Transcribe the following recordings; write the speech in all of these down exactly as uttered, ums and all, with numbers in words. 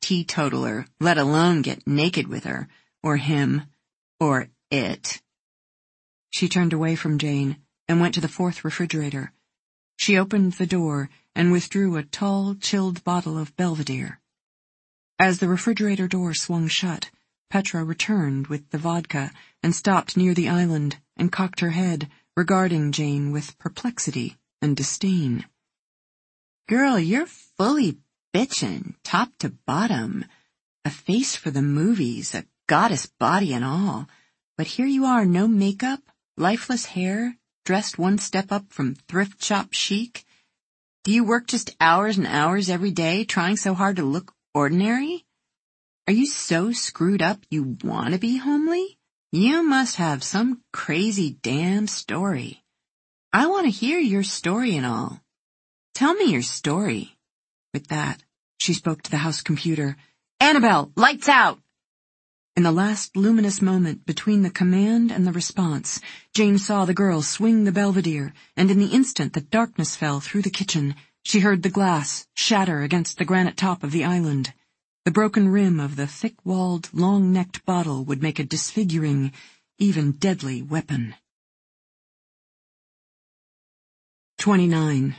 teetotaler, let alone get naked with her, or him, or it. She turned away from Jane and went to the fourth refrigerator. She opened the door and withdrew a tall, chilled bottle of Belvedere. As the refrigerator door swung shut, Petra returned with the vodka and stopped near the island and cocked her head, regarding Jane with perplexity and disdain. "Girl, you're fully bitchin', top to bottom. A face for the movies, a goddess body and all. But here you are, no makeup, lifeless hair, dressed one step up from thrift shop chic. Do you work just hours and hours every day, trying so hard to look ordinary? Are you so screwed up you want to be homely? You must have some crazy damn story. I want to hear your story and all. Tell me your story." With that, she spoke to the house computer. "Annabelle, lights out!" In the last luminous moment between the command and the response, Jane saw the girl swing the Belvedere, and in the instant that darkness fell through the kitchen, she heard the glass shatter against the granite top of the island. The broken rim of the thick-walled, long-necked bottle would make a disfiguring, even deadly weapon. twenty-nine.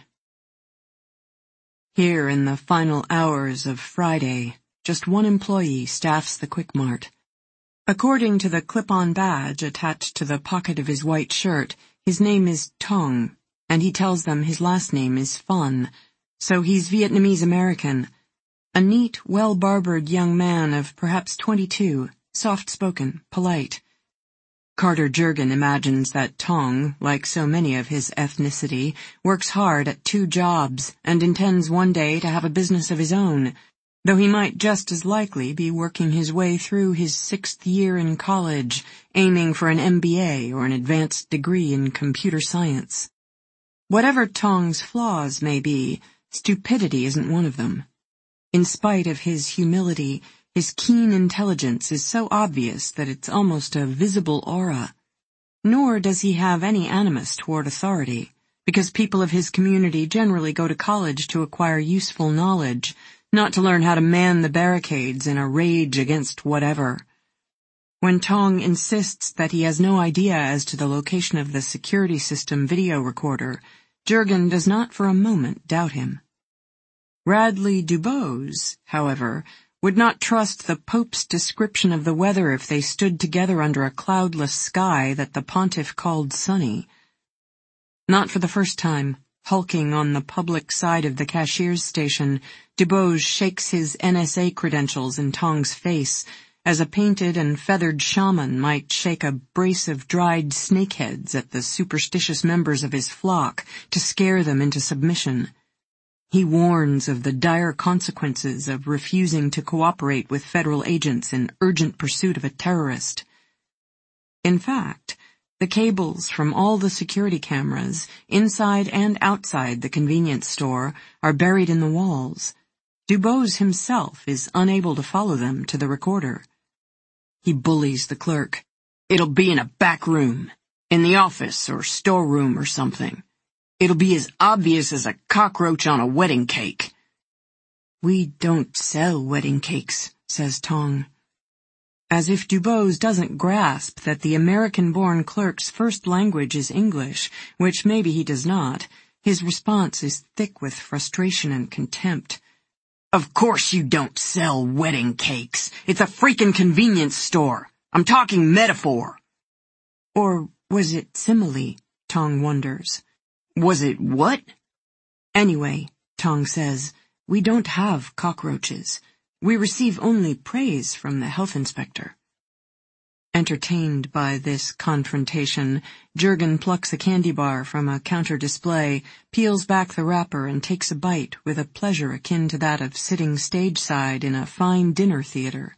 Here in the final hours of Friday, just one employee staffs the Quick Mart. According to the clip-on badge attached to the pocket of his white shirt, his name is Tong, and he tells them his last name is Phan, so he's Vietnamese-American. A neat, well-barbered young man of perhaps twenty-two, soft-spoken, polite. Carter Jurgen imagines that Tong, like so many of his ethnicity, works hard at two jobs and intends one day to have a business of his own, though he might just as likely be working his way through his sixth year in college, aiming for an M B A or an advanced degree in computer science. Whatever Tong's flaws may be, stupidity isn't one of them. In spite of his humility, his keen intelligence is so obvious that it's almost a visible aura. Nor does he have any animus toward authority, because people of his community generally go to college to acquire useful knowledge, not to learn how to man the barricades in a rage against whatever. When Tong insists that he has no idea as to the location of the security system video recorder, Jurgen does not for a moment doubt him. Radley Dubose, however, would not trust the Pope's description of the weather if they stood together under a cloudless sky that the pontiff called sunny. Not for the first time, hulking on the public side of the cashier's station, Dubose shakes his N S A credentials in Tong's face, as a painted and feathered shaman might shake a brace of dried snakeheads at the superstitious members of his flock to scare them into submission. He warns of the dire consequences of refusing to cooperate with federal agents in urgent pursuit of a terrorist. In fact, the cables from all the security cameras, inside and outside the convenience store, are buried in the walls. Dubose himself is unable to follow them to the recorder. He bullies the clerk. "It'll be in a back room, in the office or storeroom or something. It'll be as obvious as a cockroach on a wedding cake." "We don't sell wedding cakes," says Tong. As if Dubose doesn't grasp that the American-born clerk's first language is English, which maybe he does not, his response is thick with frustration and contempt. "Of course you don't sell wedding cakes. It's a freaking convenience store. I'm talking metaphor." Or was it simile, Tong wonders. Was it what? Anyway, Tong says, we don't have cockroaches. We receive only praise from the health inspector. Entertained by this confrontation, Jurgen plucks a candy bar from a counter display, peels back the wrapper and takes a bite with a pleasure akin to that of sitting stage-side in a fine dinner theater.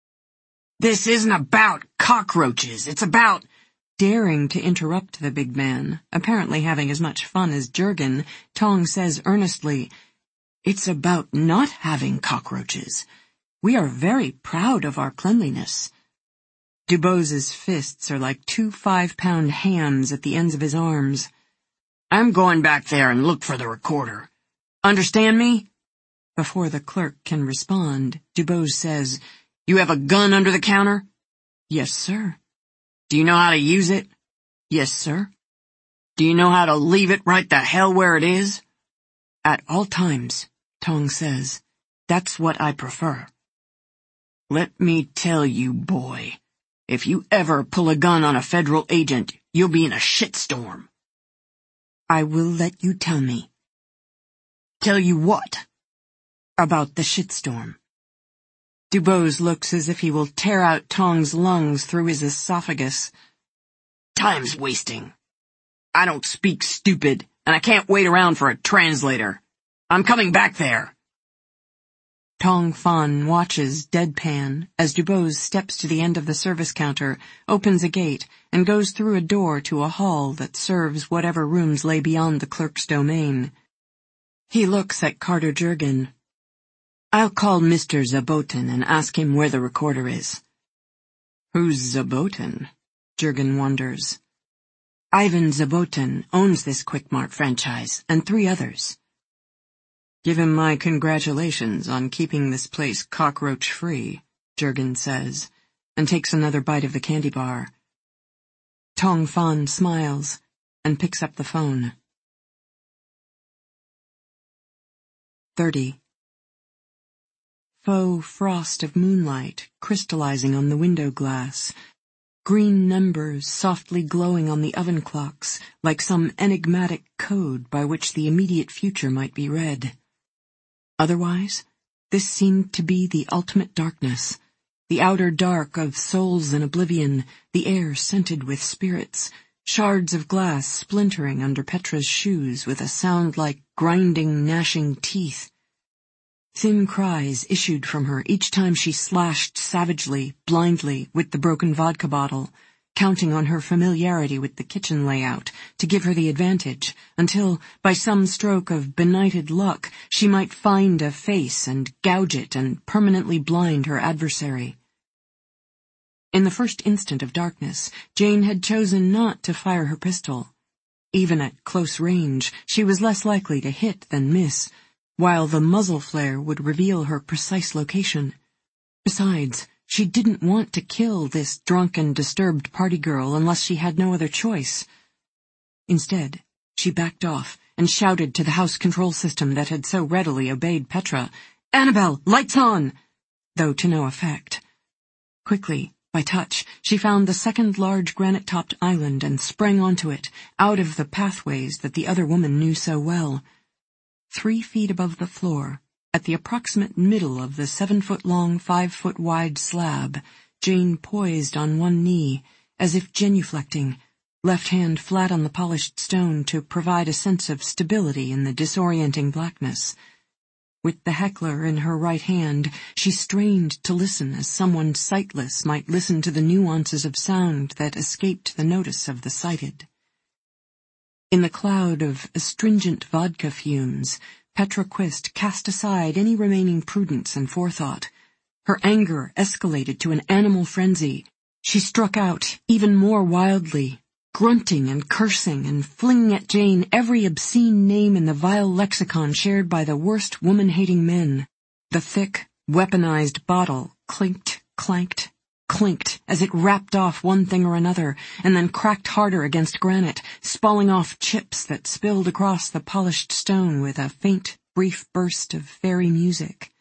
"This isn't about cockroaches, it's about—" Daring to interrupt the big man, apparently having as much fun as Jurgen, Tong says earnestly, "It's about not having cockroaches. We are very proud of our cleanliness." Dubose's fists are like two five-pound hams at the ends of his arms. "I'm going back there and look for the recorder. Understand me?" Before the clerk can respond, Dubose says, "You have a gun under the counter?" "Yes, sir." "Do you know how to use it?" "Yes, sir." "Do you know how to leave it right the hell where it is?" "At all times," Tong says. "That's what I prefer." "Let me tell you, boy, if you ever pull a gun on a federal agent, you'll be in a shitstorm." "I will let you tell me." "Tell you what?" "About the shitstorm." Dubose looks as if he will tear out Tong's lungs through his esophagus. "Time's wasting. I don't speak stupid, and I can't wait around for a translator. I'm coming back there." Tong Fan watches deadpan as Dubose steps to the end of the service counter, opens a gate, and goes through a door to a hall that serves whatever rooms lay beyond the clerk's domain. He looks at Carter Jurgen. "I'll call Mister Zabotin and ask him where the recorder is." "Who's Zabotin?" Jurgen wonders. "Ivan Zabotin owns this Quick Mart franchise, and three others." "Give him my congratulations on keeping this place cockroach-free," Jurgen says, and takes another bite of the candy bar. Tong Fan smiles and picks up the phone. Thirty. Faux frost of moonlight crystallizing on the window glass. Green numbers softly glowing on the oven clocks, like some enigmatic code by which the immediate future might be read. Otherwise, this seemed to be the ultimate darkness, the outer dark of souls in oblivion, the air scented with spirits, shards of glass splintering under Petra's shoes with a sound like grinding, gnashing teeth. Thin cries issued from her each time she slashed savagely, blindly, with the broken vodka bottle, counting on her familiarity with the kitchen layout to give her the advantage, until, by some stroke of benighted luck, she might find a face and gouge it and permanently blind her adversary. In the first instant of darkness, Jane had chosen not to fire her pistol. Even at close range, she was less likely to hit than miss, while the muzzle flare would reveal her precise location. Besides, she didn't want to kill this drunk and disturbed party girl unless she had no other choice. Instead, she backed off and shouted to the house control system that had so readily obeyed Petra, "Annabelle, lights on!" though to no effect. Quickly, by touch, she found the second large granite-topped island and sprang onto it, out of the pathways that the other woman knew so well. Three feet above the floor, at the approximate middle of the seven-foot-long, five-foot-wide slab, Jane poised on one knee, as if genuflecting, left hand flat on the polished stone to provide a sense of stability in the disorienting blackness. With the heckler in her right hand, she strained to listen as someone sightless might listen to the nuances of sound that escaped the notice of the sighted. In the cloud of astringent vodka fumes, Petra Quist cast aside any remaining prudence and forethought. Her anger escalated to an animal frenzy. She struck out even more wildly, grunting and cursing and flinging at Jane every obscene name in the vile lexicon shared by the worst woman-hating men. The thick, weaponized bottle clinked, clanked, clinked as it rapped off one thing or another, and then cracked harder against granite, spalling off chips that spilled across the polished stone with a faint, brief burst of fairy music.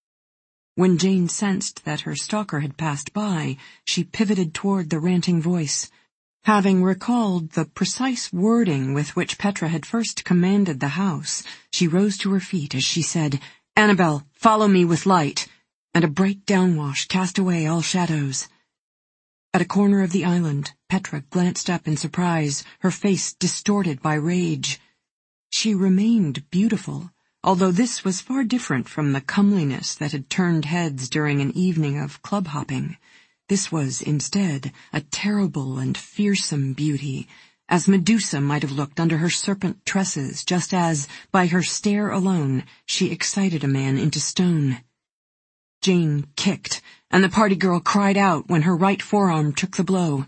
When Jane sensed that her stalker had passed by, she pivoted toward the ranting voice. Having recalled the precise wording with which Petra had first commanded the house, she rose to her feet as she said, "Annabelle, follow me with light," and a bright downwash cast away all shadows. At a corner of the island, Petra glanced up in surprise, her face distorted by rage. She remained beautiful, although this was far different from the comeliness that had turned heads during an evening of club-hopping. This was, instead, a terrible and fearsome beauty, as Medusa might have looked under her serpent tresses, just as, by her stare alone, she excited a man into stone. Jane kicked, and the party girl cried out when her right forearm took the blow.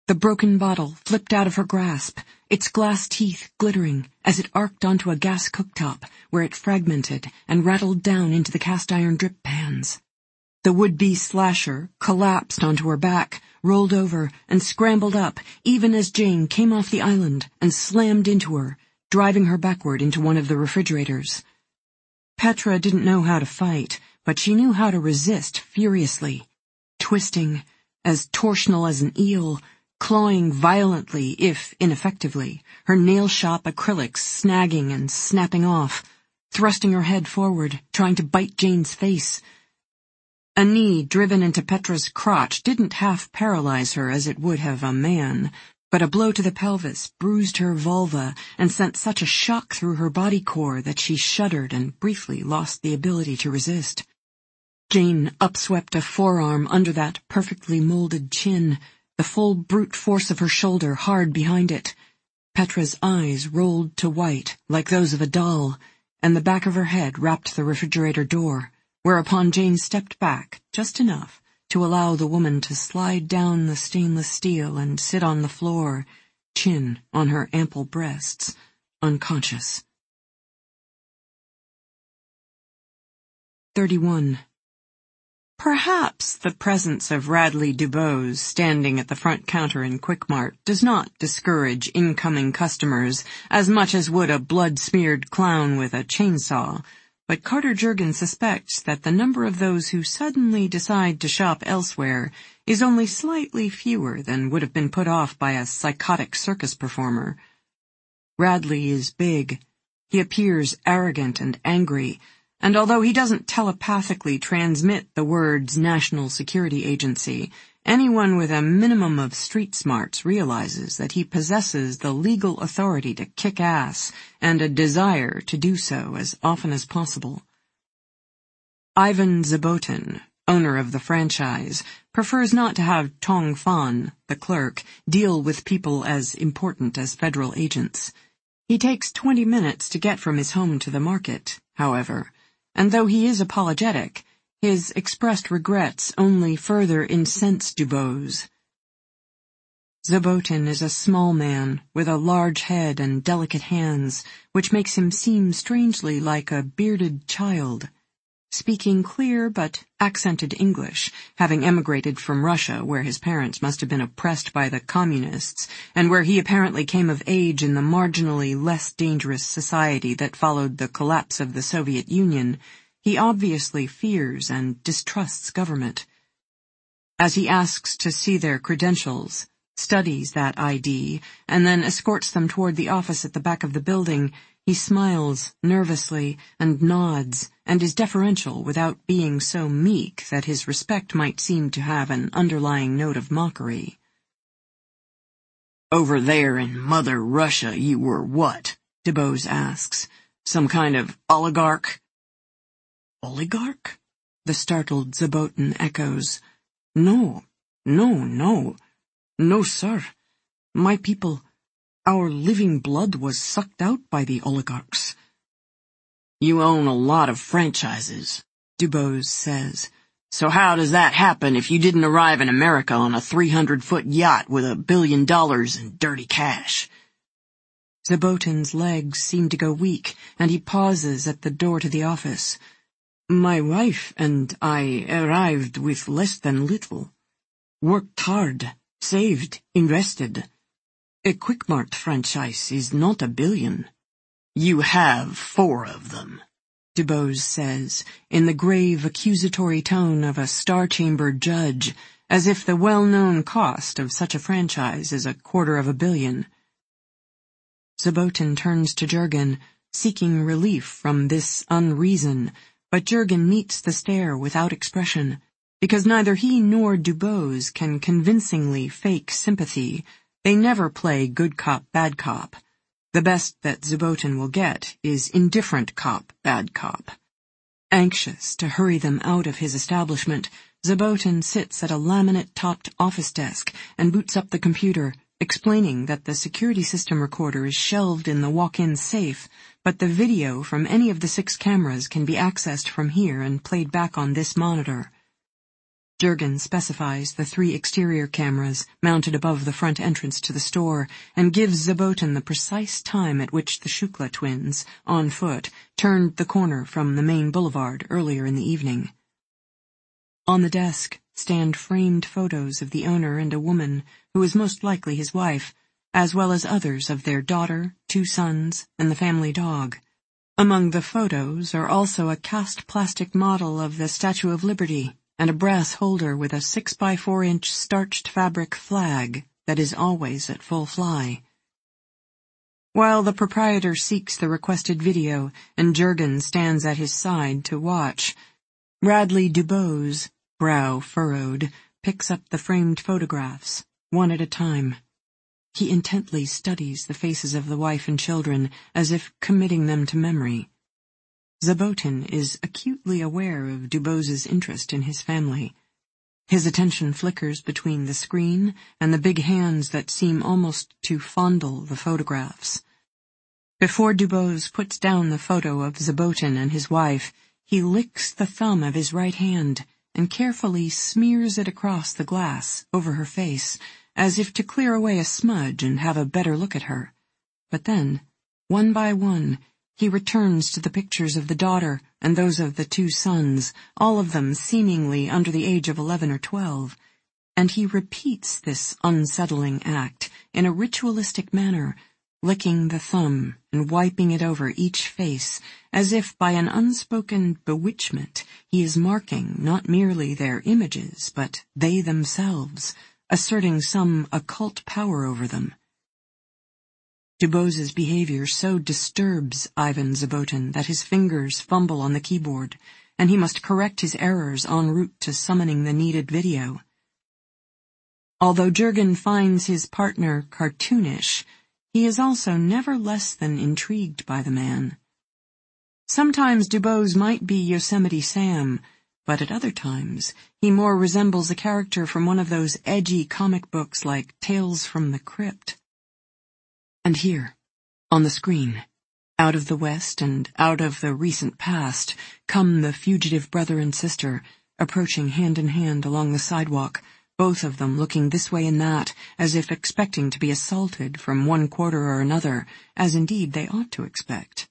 The broken bottle flipped out of her grasp, its glass teeth glittering as it arced onto a gas cooktop, where it fragmented and rattled down into the cast-iron drip pans. The would-be slasher collapsed onto her back, rolled over, and scrambled up, even as Jane came off the island and slammed into her, driving her backward into one of the refrigerators. Petra didn't know how to fight, but she knew how to resist furiously, twisting, as torsional as an eel, clawing violently, if ineffectively, her nail-shop acrylics snagging and snapping off, thrusting her head forward, trying to bite Jane's face. A knee driven into Petra's crotch didn't half paralyze her as it would have a man, but a blow to the pelvis bruised her vulva and sent such a shock through her body core that she shuddered and briefly lost the ability to resist. Jane upswept a forearm under that perfectly molded chin, the full brute force of her shoulder hard behind it. Petra's eyes rolled to white, like those of a doll, and the back of her head rapped the refrigerator door, whereupon Jane stepped back just enough to allow the woman to slide down the stainless steel and sit on the floor, chin on her ample breasts, unconscious. thirty-one. Perhaps the presence of Radley Dubose standing at the front counter in Quick-Mart does not discourage incoming customers as much as would a blood-smeared clown with a chainsaw, but Carter Juergen suspects that the number of those who suddenly decide to shop elsewhere is only slightly fewer than would have been put off by a psychotic circus performer. Radley is big. He appears arrogant and angry, and although he doesn't telepathically transmit the words National Security Agency, anyone with a minimum of street smarts realizes that he possesses the legal authority to kick ass and a desire to do so as often as possible. Ivan Zabotin, owner of the franchise, prefers not to have Tong Fan, the clerk, deal with people as important as federal agents. He takes twenty minutes to get from his home to the market, however, and though he is apologetic, his expressed regrets only further incense Dubose. Zabotin is a small man with a large head and delicate hands, which makes him seem strangely like a bearded child. Speaking clear but accented English, having emigrated from Russia where his parents must have been oppressed by the communists, and where he apparently came of age in the marginally less dangerous society that followed the collapse of the Soviet Union, he obviously fears and distrusts government. As he asks to see their credentials, studies that I D, and then escorts them toward the office at the back of the building, he smiles nervously and nods and is deferential without being so meek that his respect might seem to have an underlying note of mockery. "Over there in Mother Russia you were what?" Dubose asks. "Some kind of oligarch?" "Oligarch?" the startled Zabotin echoes. "No, no, no. No, sir. My people, our living blood was sucked out by the oligarchs." "You own a lot of franchises," Dubose says. "So how does that happen if you didn't arrive in America on a three hundred foot yacht with a billion dollars in dirty cash?" Zabotin's legs seem to go weak, and he pauses at the door to the office. "My wife and I arrived with less than little. Worked hard, saved, invested. A Quick-Mart franchise is not a billion." "You have four of them," Dubose says, in the grave accusatory tone of a Star Chamber judge, as if the well-known cost of such a franchise is a quarter of a billion. Zabotin turns to Juergen, seeking relief from this unreason, but Juergen meets the stare without expression, because neither he nor Dubose can convincingly fake sympathy. They never play good cop, bad cop. The best that Zabotin will get is indifferent cop, bad cop. Anxious to hurry them out of his establishment, Zabotin sits at a laminate-topped office desk and boots up the computer, explaining that the security system recorder is shelved in the walk-in safe, but the video from any of the six cameras can be accessed from here and played back on this monitor. Jurgen specifies the three exterior cameras mounted above the front entrance to the store and gives Zabotin the precise time at which the Shukla twins, on foot, turned the corner from the main boulevard earlier in the evening. On the desk stand framed photos of the owner and a woman who is most likely his wife, as well as others of their daughter, two sons, and the family dog. Among the photos are also a cast plastic model of the Statue of Liberty and a brass holder with a six by four inch starched fabric flag that is always at full fly. While the proprietor seeks the requested video and Jurgen stands at his side to watch, Radley Dubose, brow furrowed, picks up the framed photographs, one at a time. He intently studies the faces of the wife and children as if committing them to memory. Zabotin is acutely aware of Dubose's interest in his family. His attention flickers between the screen and the big hands that seem almost to fondle the photographs. Before Dubose puts down the photo of Zabotin and his wife, he licks the thumb of his right hand and carefully smears it across the glass over her face, as if to clear away a smudge and have a better look at her. But then, one by one, he returns to the pictures of the daughter and those of the two sons, all of them seemingly under the age of eleven or twelve, and he repeats this unsettling act in a ritualistic manner, licking the thumb and wiping it over each face, as if by an unspoken bewitchment he is marking not merely their images, but they themselves, asserting some occult power over them. Dubose's behavior so disturbs Ivan Zabotin that his fingers fumble on the keyboard, and he must correct his errors en route to summoning the needed video. Although Jurgen finds his partner cartoonish, he is also never less than intrigued by the man. Sometimes Dubose might be Yosemite Sam, but at other times he more resembles a character from one of those edgy comic books like Tales from the Crypt. And here, on the screen, out of the West and out of the recent past, come the fugitive brother and sister, approaching hand in hand along the sidewalk, both of them looking this way and that, as if expecting to be assaulted from one quarter or another, as indeed they ought to expect.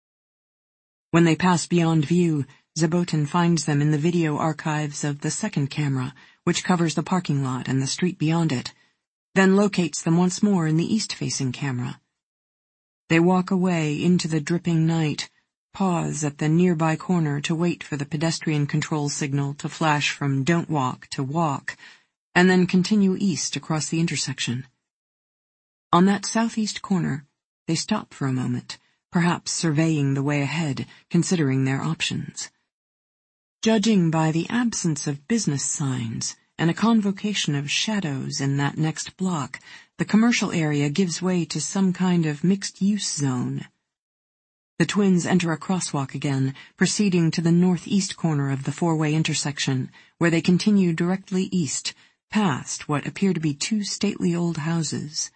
When they pass beyond view, Zabotin finds them in the video archives of the second camera, which covers the parking lot and the street beyond it, then locates them once more in the east-facing camera. They walk away into the dripping night, pause at the nearby corner to wait for the pedestrian control signal to flash from don't walk to walk, and then continue east across the intersection. On that southeast corner, they stop for a moment, perhaps surveying the way ahead, considering their options. Judging by the absence of business signs and a convocation of shadows in that next block, the commercial area gives way to some kind of mixed-use zone. The twins enter a crosswalk again, proceeding to the northeast corner of the four-way intersection, where they continue directly east, past what appear to be two stately old houses.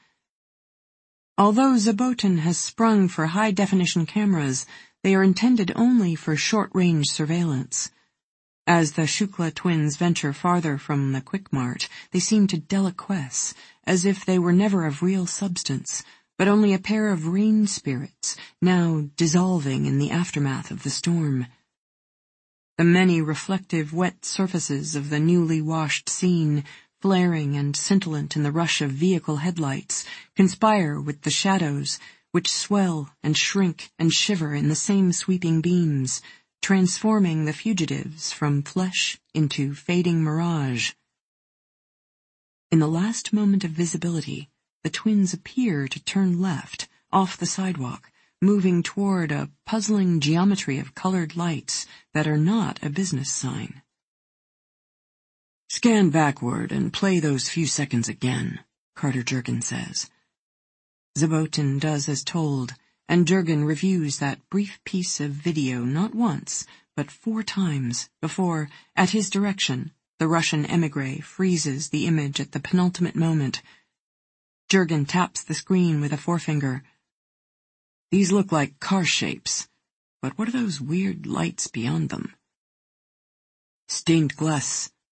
Although Zabotin has sprung for high-definition cameras, they are intended only for short-range surveillance. As the Shukla twins venture farther from the Quick Mart, they seem to deliquesce, as if they were never of real substance, but only a pair of rain spirits, now dissolving in the aftermath of the storm. The many reflective wet surfaces of the newly washed scene, flaring and scintillant in the rush of vehicle headlights, conspire with the shadows, which swell and shrink and shiver in the same sweeping beams, transforming the fugitives from flesh into fading mirage. In the last moment of visibility, the twins appear to turn left, off the sidewalk, moving toward a puzzling geometry of colored lights that are not a business sign. "Scan backward and play those few seconds again," Carter Jurgen says. Zabotin does as told, and Jurgen reviews that brief piece of video not once, but four times, before, at his direction, the Russian émigré freezes the image at the penultimate moment. Jurgen taps the screen with a forefinger. "These look like car shapes, but what are those weird lights beyond them?" "Stained glass,"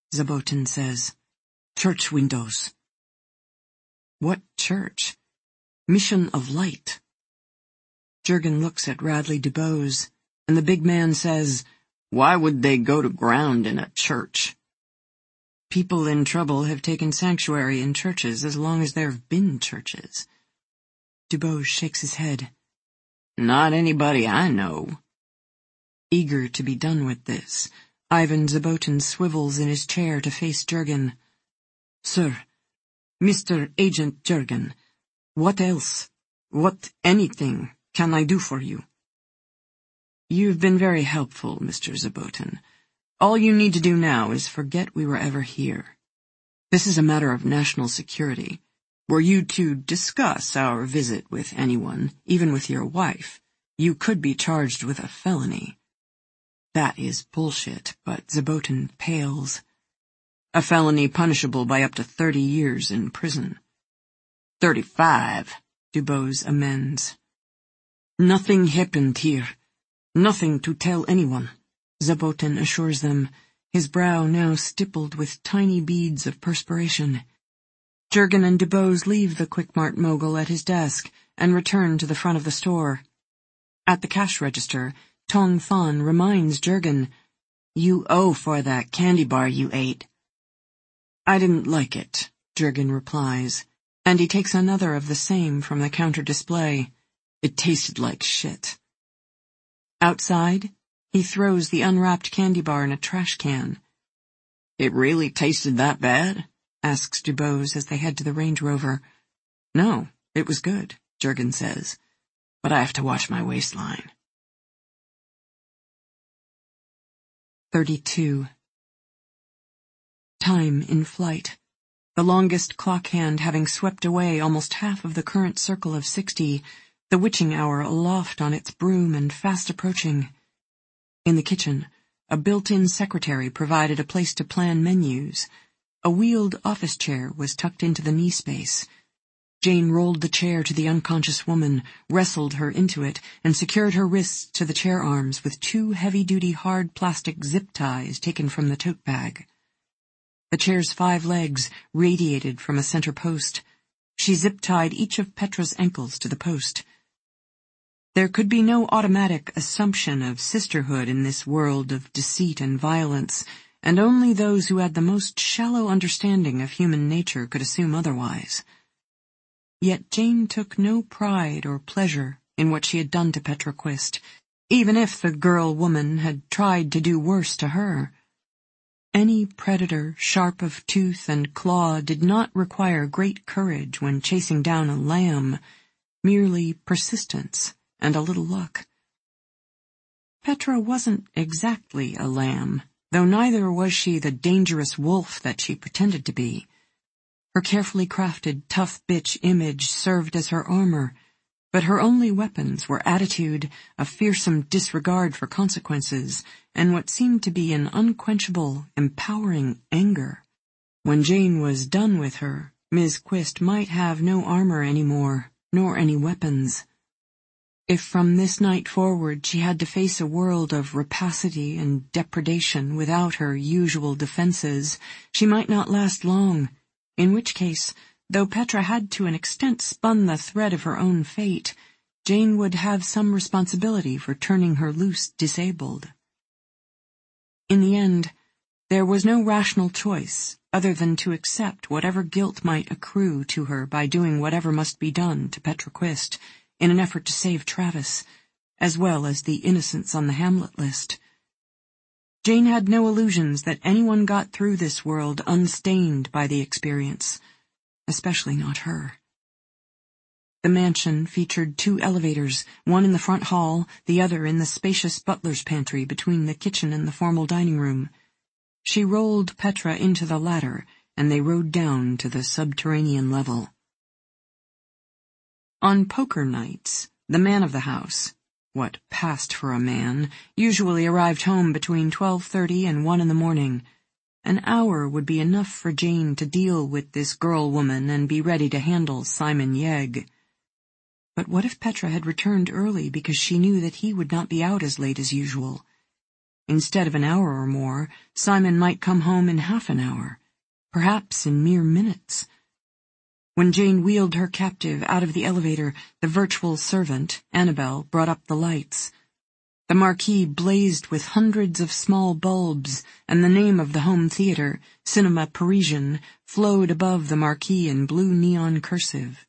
Zabotin says. Church windows. What church? Mission of Light. Jurgen looks at Radley Dubose, and the big man says, Why would they go to ground in a church? People in trouble have taken sanctuary in churches as long as there have been churches. Dubose shakes his head. Not anybody I know. Eager to be done with this, Ivan Zabotin swivels in his chair to face Jurgen. Sir, Mister Agent Jurgen, what else, what anything can I do for you? You've been very helpful, Mister Zabotin. All you need to do now is forget we were ever here. This is a matter of national security. Were you to discuss our visit with anyone, even with your wife, you could be charged with a felony. That is bullshit, but Zabotin pales. A felony punishable by up to thirty years in prison. Thirty-five, Dubose amends. Nothing happened here. Nothing to tell anyone, Zabotin assures them, his brow now stippled with tiny beads of perspiration. Jurgen and Dubose leave the Quick-Mart mogul at his desk and return to the front of the store. At the cash register, Tong Fan reminds Jurgen, You owe for that candy bar you ate. I didn't like it, Jurgen replies, and he takes another of the same from the counter display. It tasted like shit. Outside, he throws the unwrapped candy bar in a trash can. It really tasted that bad? Asks Dubose as they head to the Range Rover. No, it was good, Jurgen says, but I have to watch my waistline. Thirty-two. Time in flight. The longest clock hand having swept away almost half of the current circle of sixty, the witching hour aloft on its broom and fast approaching. In the kitchen, a built-in secretary provided a place to plan menus. A wheeled office chair was tucked into the knee space. Jane rolled the chair to the unconscious woman, wrestled her into it, and secured her wrists to the chair arms with two heavy-duty hard plastic zip ties taken from the tote bag. The chair's five legs radiated from a center post. She zip-tied each of Petra's ankles to the post. There could be no automatic assumption of sisterhood in this world of deceit and violence, and only those who had the most shallow understanding of human nature could assume otherwise. Yet Jane took no pride or pleasure in what she had done to Petra Quist, even if the girl-woman had tried to do worse to her. Any predator sharp of tooth and claw did not require great courage when chasing down a lamb, merely persistence and a little luck. Petra wasn't exactly a lamb, though neither was she the dangerous wolf that she pretended to be. Her carefully crafted tough bitch image served as her armor, but her only weapons were attitude, a fearsome disregard for consequences, and what seemed to be an unquenchable, empowering anger. When Jane was done with her, Miss Quist might have no armor any more, nor any weapons. If from this night forward she had to face a world of rapacity and depredation without her usual defenses, she might not last long, in which case, though Petra had to an extent spun the thread of her own fate, Jane would have some responsibility for turning her loose disabled. In the end, there was no rational choice other than to accept whatever guilt might accrue to her by doing whatever must be done to Petra Quist in an effort to save Travis, as well as the innocents on the Hamlet list. Jane had no illusions that anyone got through this world unstained by the experience, especially not her. The mansion featured two elevators, one in the front hall, the other in the spacious butler's pantry between the kitchen and the formal dining room. She rolled Petra into the latter, and they rode down to the subterranean level. On poker nights, the man of the house, what passed for a man, usually arrived home between twelve thirty and one in the morning. An hour would be enough for Jane to deal with this girl-woman and be ready to handle Simon Yegg. But what if Petra had returned early because she knew that he would not be out as late as usual? Instead of an hour or more, Simon might come home in half an hour, perhaps in mere minutes. When Jane wheeled her captive out of the elevator, the virtual servant, Annabel, brought up the lights. The marquee blazed with hundreds of small bulbs, and the name of the home theater, Cinema Parisian, flowed above the marquee in blue neon cursive.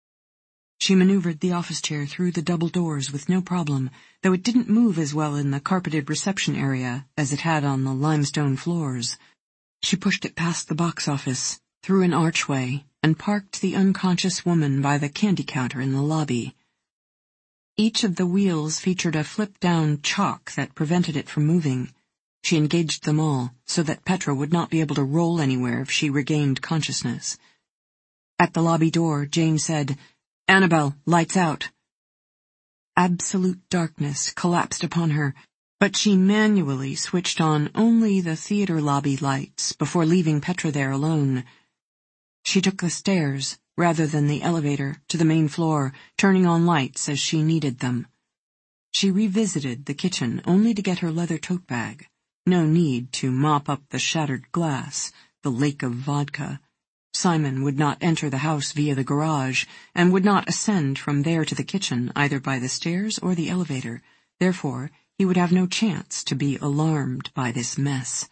She maneuvered the office chair through the double doors with no problem, though it didn't move as well in the carpeted reception area as it had on the limestone floors. She pushed it past the box office, through an archway, and parked the unconscious woman by the candy counter in the lobby. Each of the wheels featured a flip-down chock that prevented it from moving. She engaged them all, so that Petra would not be able to roll anywhere if she regained consciousness. At the lobby door, Jane said, "Annabel, lights out." Absolute darkness collapsed upon her, but she manually switched on only the theater lobby lights before leaving Petra there alone. She took the stairs, rather than the elevator, to the main floor, turning on lights as she needed them. She revisited the kitchen only to get her leather tote bag. No need to mop up the shattered glass, the lake of vodka. Simon would not enter the house via the garage, and would not ascend from there to the kitchen either by the stairs or the elevator. Therefore, he would have no chance to be alarmed by this mess.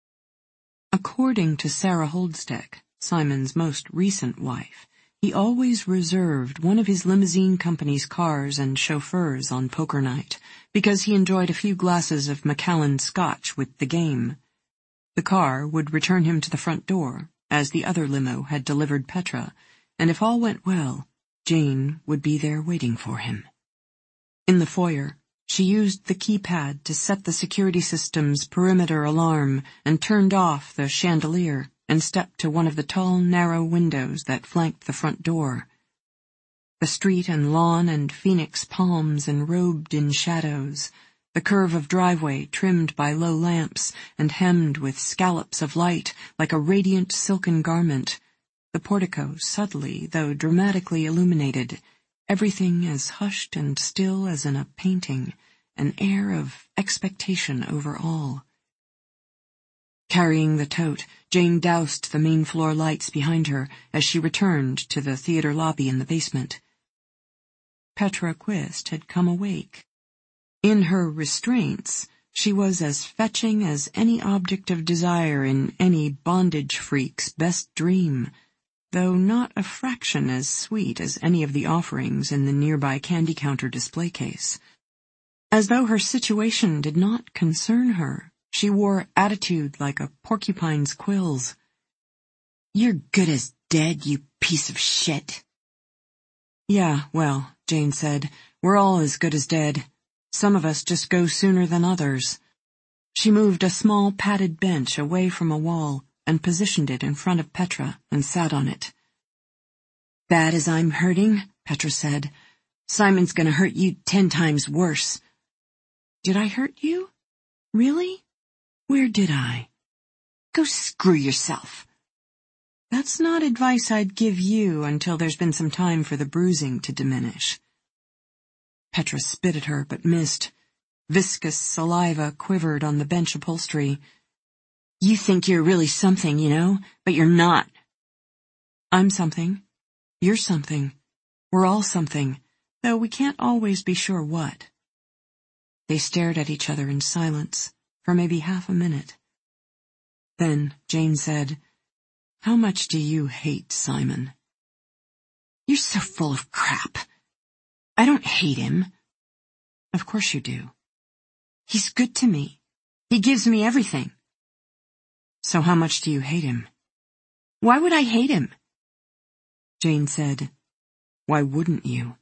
According to Sarah Holdsteck, Simon's most recent wife, he always reserved one of his limousine company's cars and chauffeurs on poker night, because he enjoyed a few glasses of Macallan scotch with the game. The car would return him to the front door, as the other limo had delivered Petra, and if all went well, Jane would be there waiting for him. In the foyer, she used the keypad to set the security system's perimeter alarm and turned off the chandelier and stepped to one of the tall, narrow windows that flanked the front door. The street and lawn and phoenix palms enrobed in shadows, the curve of driveway trimmed by low lamps and hemmed with scallops of light like a radiant silken garment, the portico subtly though dramatically illuminated, everything as hushed and still as in a painting, an air of expectation over all. Carrying the tote, Jane doused the main floor lights behind her as she returned to the theater lobby in the basement. Petra Quist had come awake. In her restraints, she was as fetching as any object of desire in any bondage freak's best dream, though not a fraction as sweet as any of the offerings in the nearby candy counter display case. As though her situation did not concern her, she wore attitude like a porcupine's quills. "You're good as dead, you piece of shit." "Yeah, well," Jane said, "we're all as good as dead. Some of us just go sooner than others." She moved a small padded bench away from a wall and positioned it in front of Petra and sat on it. "Bad as I'm hurting," Petra said, "Simon's gonna hurt you ten times worse." "Did I hurt you? Really? Where did I?" "Go screw yourself." "That's not advice I'd give you until there's been some time for the bruising to diminish." Petra spit at her but missed. Viscous saliva quivered on the bench upholstery. "You think you're really something, you know, but you're not." "I'm something. You're something. We're all something, though we can't always be sure what." They stared at each other in silence for maybe half a minute. Then Jane said, "How much do you hate Simon?" "You're so full of crap. I don't hate him." "Of course you do." "He's good to me. He gives me everything." "So how much do you hate him?" "Why would I hate him?" Jane said, "Why wouldn't you?"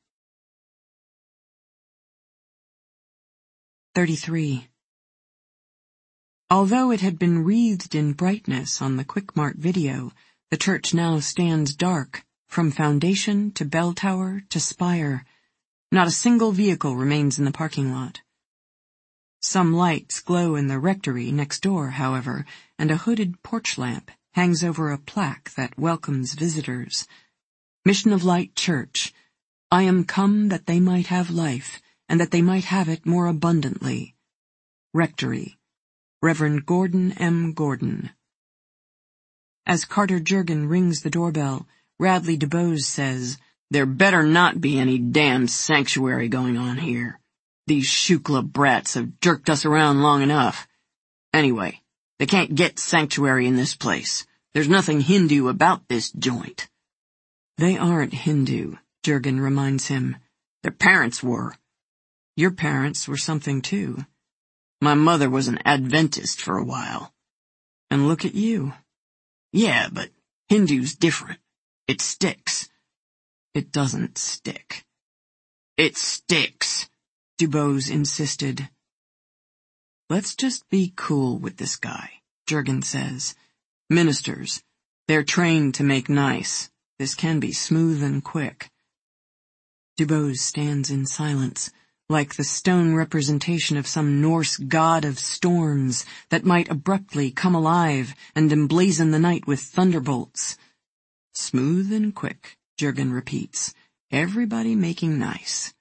thirty-three. Although it had been wreathed in brightness on the Quickmart video, the church now stands dark, from foundation to bell tower to spire. Not a single vehicle remains in the parking lot. Some lights glow in the rectory next door, however, and a hooded porch lamp hangs over a plaque that welcomes visitors. Mission of Light Church. I am come that they might have life, and that they might have it more abundantly. Rectory. Reverend Gordon M. Gordon. As Carter Jurgen rings the doorbell, Radley DuBose says, "There better not be any damn sanctuary going on here. These Shukla brats have jerked us around long enough. Anyway, they can't get sanctuary in this place. There's nothing Hindu about this joint." "They aren't Hindu," Jurgen reminds him. "Their parents were. Your parents were something too. My mother was an Adventist for a while. And look at you." "Yeah, but Hindu's different. It sticks." "It doesn't stick." "It sticks," DuBose insisted. "Let's just be cool with this guy," Jurgen says. "Ministers, they're trained to make nice. This can be smooth and quick." DuBose stands in silence, like the stone representation of some Norse god of storms that might abruptly come alive and emblazon the night with thunderbolts. "Smooth and quick," Jurgen repeats. "Everybody making nice."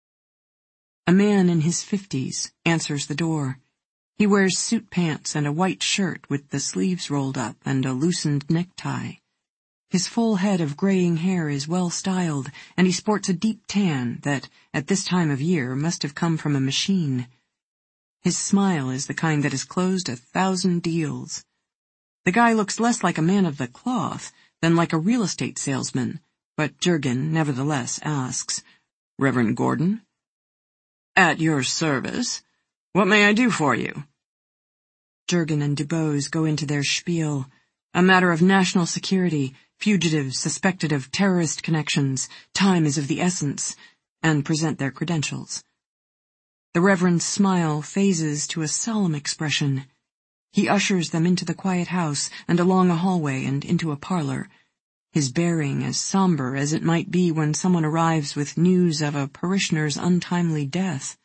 A man in his fifties answers the door. He wears suit pants and a white shirt with the sleeves rolled up and a loosened necktie. His full head of graying hair is well styled, and he sports a deep tan that, at this time of year, must have come from a machine. His smile is the kind that has closed a thousand deals. The guy looks less like a man of the cloth than like a real estate salesman, but Jurgen nevertheless asks, "Reverend Gordon?" "At your service. What may I do for you?" Jurgen and DuBose go into their spiel, a matter of national security, fugitives suspected of terrorist connections, time is of the essence, and present their credentials. The Reverend's smile phases to a solemn expression. He ushers them into the quiet house and along a hallway and into a parlor, his bearing as somber as it might be when someone arrives with news of a parishioner's untimely death.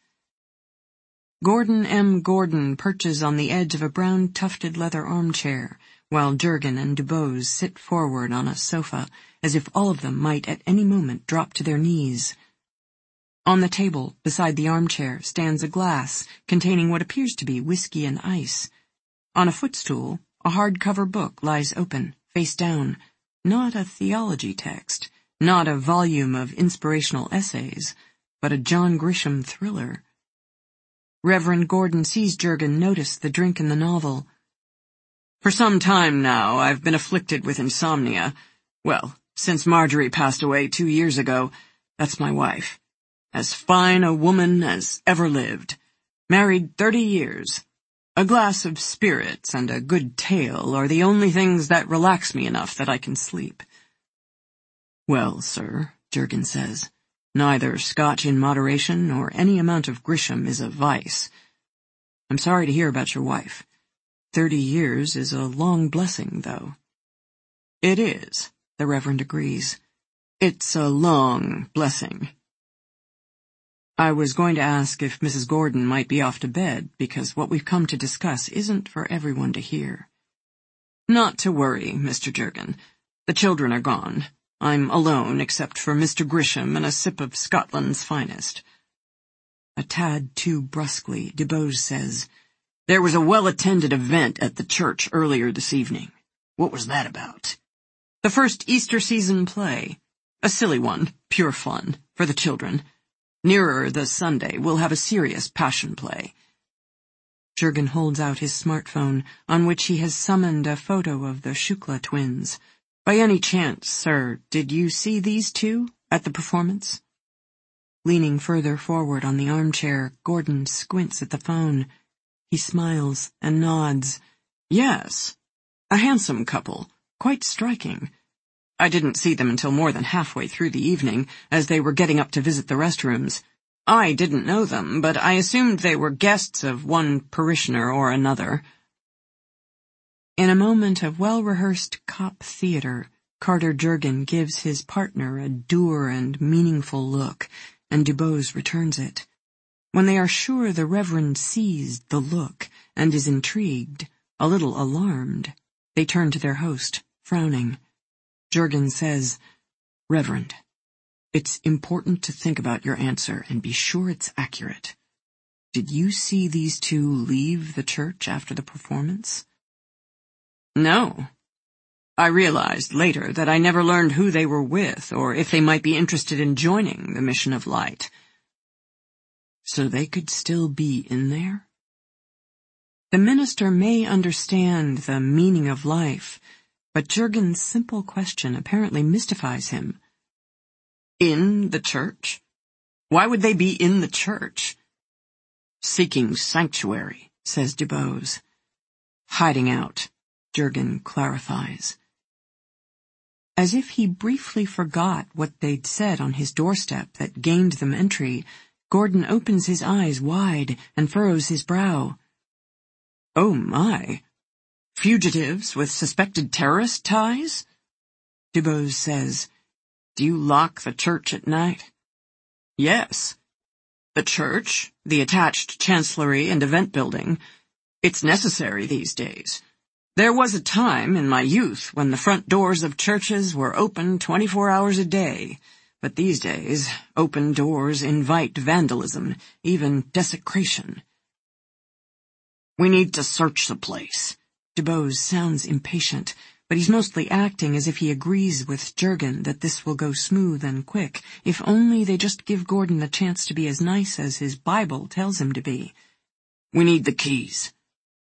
Gordon M. Gordon perches on the edge of a brown tufted leather armchair, while Jurgen and DuBose sit forward on a sofa, as if all of them might at any moment drop to their knees. On the table, beside the armchair, stands a glass containing what appears to be whiskey and ice. On a footstool, a hardcover book lies open, face down. Not a theology text, not a volume of inspirational essays, but a John Grisham thriller. Reverend Gordon sees Jurgen notice the drink in the novel. "For some time now, I've been afflicted with insomnia. Well, since Marjorie passed away two years ago, that's my wife. As fine a woman as ever lived. Married thirty years. A glass of spirits and a good tale are the only things that relax me enough that I can sleep." "Well, sir," Jurgen says, "neither Scotch in moderation nor any amount of Grisham is a vice. I'm sorry to hear about your wife. Thirty years is a long blessing, though." "It is," the Reverend agrees. "It's a long blessing." "I was going to ask if Missus Gordon might be off to bed, because what we've come to discuss isn't for everyone to hear." "Not to worry, Mister Jurgen. The children are gone. I'm alone except for Mister Grisham and a sip of Scotland's finest." A tad too brusquely, DuBose says, "There was a well-attended event at the church earlier this evening. What was that about?" "The first Easter season play. A silly one, pure fun, for the children. Nearer the Sunday, we'll have a serious passion play." Jurgen holds out his smartphone, on which he has summoned a photo of the Shukla twins. "By any chance, sir, did you see these two at the performance?" Leaning further forward on the armchair, Gordon squints at the phone. He smiles and nods. "Yes. A handsome couple. Quite striking. I didn't see them until more than halfway through the evening, as they were getting up to visit the restrooms. I didn't know them, but I assumed they were guests of one parishioner or another." In a moment of well-rehearsed cop theater, Carter Jurgen gives his partner a dour and meaningful look, and DuBose returns it. When they are sure the Reverend sees the look and is intrigued, a little alarmed, they turn to their host, frowning. Jurgen says, "Reverend, it's important to think about your answer and be sure it's accurate." Did you see these two leave the church after the performance? No. I realized later that I never learned who they were with or if they might be interested in joining the Mission of Light. So they could still be in there? The minister may understand the meaning of life, but Jurgen's simple question apparently mystifies him. In the church? Why would they be in the church? Seeking sanctuary, says Dubose. Hiding out, Jurgen clarifies. As if he briefly forgot what they'd said on his doorstep that gained them entry, Gordon opens his eyes wide and furrows his brow. Oh my! Fugitives with suspected terrorist ties? Dubose says, Do you lock the church at night? Yes. The church, the attached chancellery and event building, it's necessary these days. There was a time in my youth when the front doors of churches were open twenty-four hours a day, but these days, open doors invite vandalism, even desecration. We need to search the place. Dubose sounds impatient, but he's mostly acting as if he agrees with Jurgen that this will go smooth and quick, if only they just give Gordon the chance to be as nice as his Bible tells him to be. We need the keys.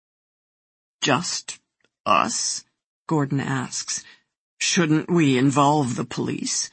Just us? Gordon asks. Shouldn't we involve the police?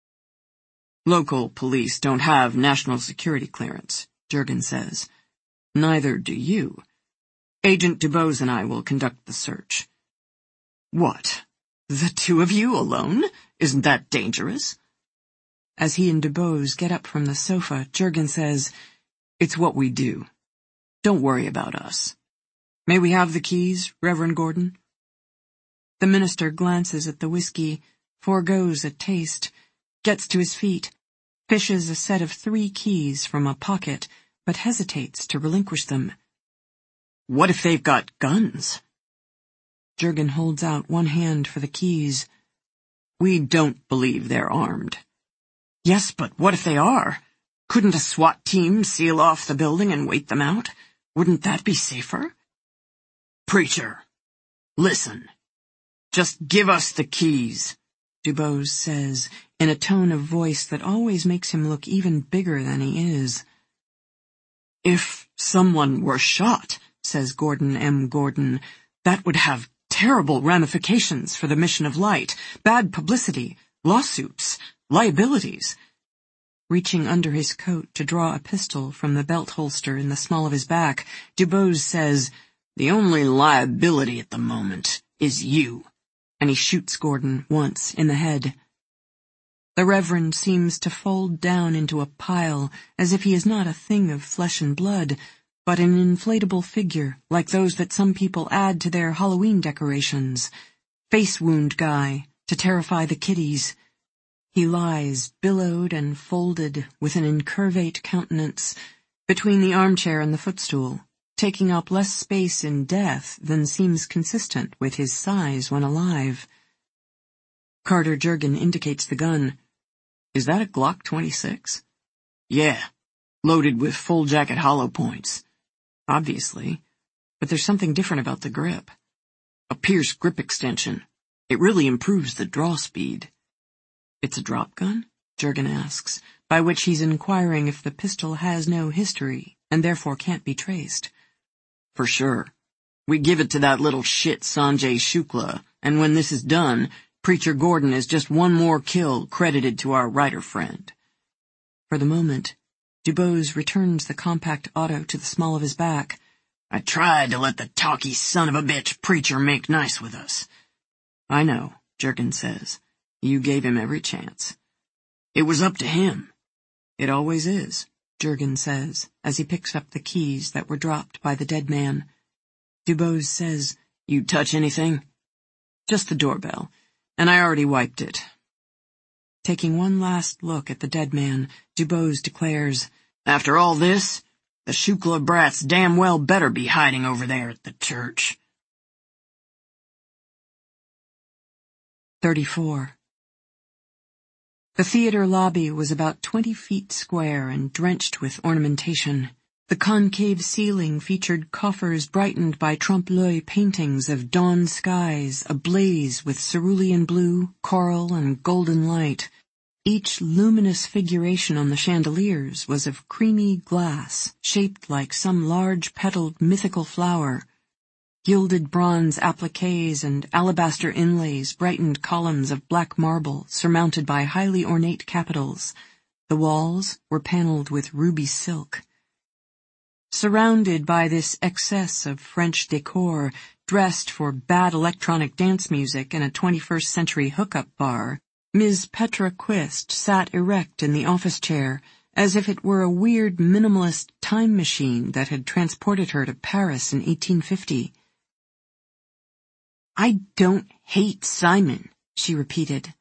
Local police don't have national security clearance, Jurgen says. Neither do you. Agent Dubose and I will conduct the search. What? The two of you alone? Isn't that dangerous? As he and Dubose get up from the sofa, Jurgen says, It's what we do. Don't worry about us. May we have the keys, Reverend Gordon? The minister glances at the whiskey, forgoes a taste, gets to his feet, fishes a set of three keys from a pocket, but hesitates to relinquish them. What if they've got guns? Jurgen holds out one hand for the keys. We don't believe they're armed. Yes, but what if they are? Couldn't a SWAT team seal off the building and wait them out? Wouldn't that be safer? Preacher, listen. Just give us the keys, Dubose says, in a tone of voice that always makes him look even bigger than he is. If someone were shot, says Gordon M. Gordon, that would have terrible ramifications for the Mission of Light, bad publicity, lawsuits, liabilities. Reaching under his coat to draw a pistol from the belt holster in the small of his back, Dubose says, The only liability at the moment is you, and he shoots Gordon once in the head. The Reverend seems to fold down into a pile, as if he is not a thing of flesh and blood, but an inflatable figure like those that some people add to their Halloween decorations. Face wound guy, to terrify the kiddies. He lies, billowed and folded, with an incurvate countenance, between the armchair and the footstool, taking up less space in death than seems consistent with his size when alive. Carter Jurgen indicates the gun. Is that a Glock twenty-six? Yeah, loaded with full-jacket hollow points. Obviously, but there's something different about the grip. A Pierce grip extension. It really improves the draw speed. It's a drop gun? Jurgen asks, by which he's inquiring if the pistol has no history and therefore can't be traced. For sure. We give it to that little shit Sanjay Shukla, and when this is done, Preacher Gordon is just one more kill credited to our writer friend. For the moment, Dubose returns the compact auto to the small of his back. I tried to let the talky son of a bitch preacher make nice with us. I know, Jurgen says. You gave him every chance. It was up to him. It always is, Jurgen says, as he picks up the keys that were dropped by the dead man. Dubose says, You touch anything? Just the doorbell, and I already wiped it. Taking one last look at the dead man, Dubose declares, After all this, the Shukla brats damn well better be hiding over there at the church. thirty-four. The theater lobby was about twenty feet square and drenched with ornamentation. The concave ceiling featured coffers brightened by trompe-l'oeil paintings of dawn skies ablaze with cerulean blue, coral, and golden light. Each luminous figuration on the chandeliers was of creamy glass, shaped like some large-petaled mythical flower. Gilded bronze appliques and alabaster inlays brightened columns of black marble surmounted by highly ornate capitals. The walls were paneled with ruby silk. Surrounded by this excess of French decor, dressed for bad electronic dance music in a twenty-first century hookup bar, Miz Petra Quist sat erect in the office chair, as if it were a weird minimalist time machine that had transported her to Paris in eighteen fifty. "I don't hate Simon," she repeated.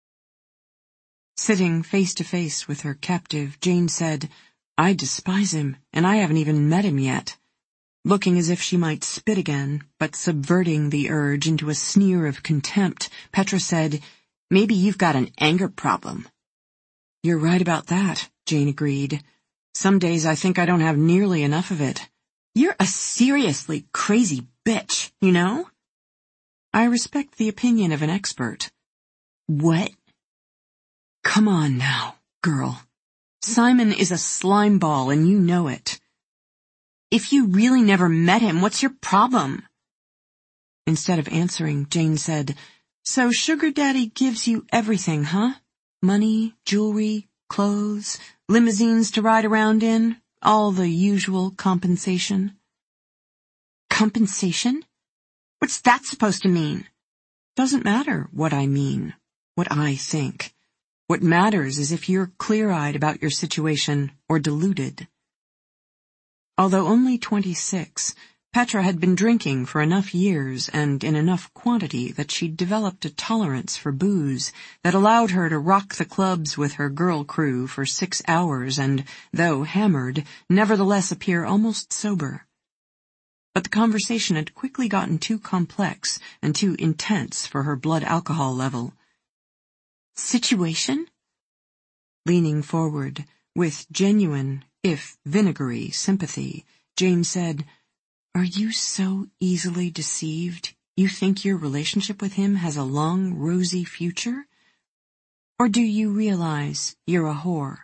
Sitting face to face with her captive, Jane said, "I despise him, and I haven't even met him yet." Looking as if she might spit again, but subverting the urge into a sneer of contempt, Petra said, "Maybe you've got an anger problem." "You're right about that," Jane agreed. "Some days I think I don't have nearly enough of it." "You're a seriously crazy bitch, you know?" "I respect the opinion of an expert." "What?" "Come on now, girl. Simon is a slimeball and you know it." "If you really never met him, what's your problem?" Instead of answering, Jane said, "So Sugar Daddy gives you everything, huh? Money, jewelry, clothes, limousines to ride around in, all the usual compensation." "Compensation? What's that supposed to mean?" "Doesn't matter what I mean, what I think. What matters is if you're clear-eyed about your situation or deluded." Although only twenty-six, Petra had been drinking for enough years and in enough quantity that she'd developed a tolerance for booze that allowed her to rock the clubs with her girl crew for six hours and, though hammered, nevertheless appear almost sober. But the conversation had quickly gotten too complex and too intense for her blood alcohol level. "Situation?" Leaning forward, with genuine, if vinegary, sympathy, Jane said, "Are you so easily deceived you think your relationship with him has a long, rosy future? Or do you realize you're a whore?"